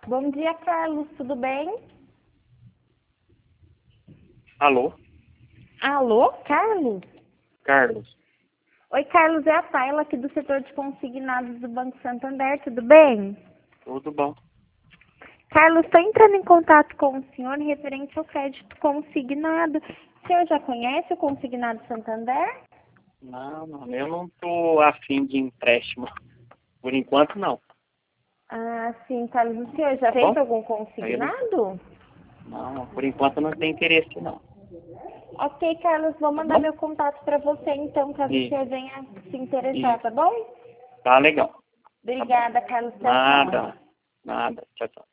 Bom dia, Carlos. Tudo bem? Alô? Alô, Carlos? Carlos. Oi, Carlos. É a Tayla aqui do setor de consignados do Banco Santander. Tudo bem? Tudo bom? Carlos, estou entrando em contato com o senhor referente ao crédito consignado. O senhor já conhece o Consignado Santander? Não, eu não tô afim de empréstimo. Por enquanto, não. Ah, sim, Carlos. O senhor já Tá fez bom? algum Aí eu consignado? não, por enquanto eu não tenho interesse, não. Ok, Carlos. Vou Tá mandar bom? meu contato para você, então, caso o E, senhor venha se interessar, e tá bom? tá legal. Tá bom. Obrigada, Carlos. Tchau, tchau. Nada. Tchau, tchau.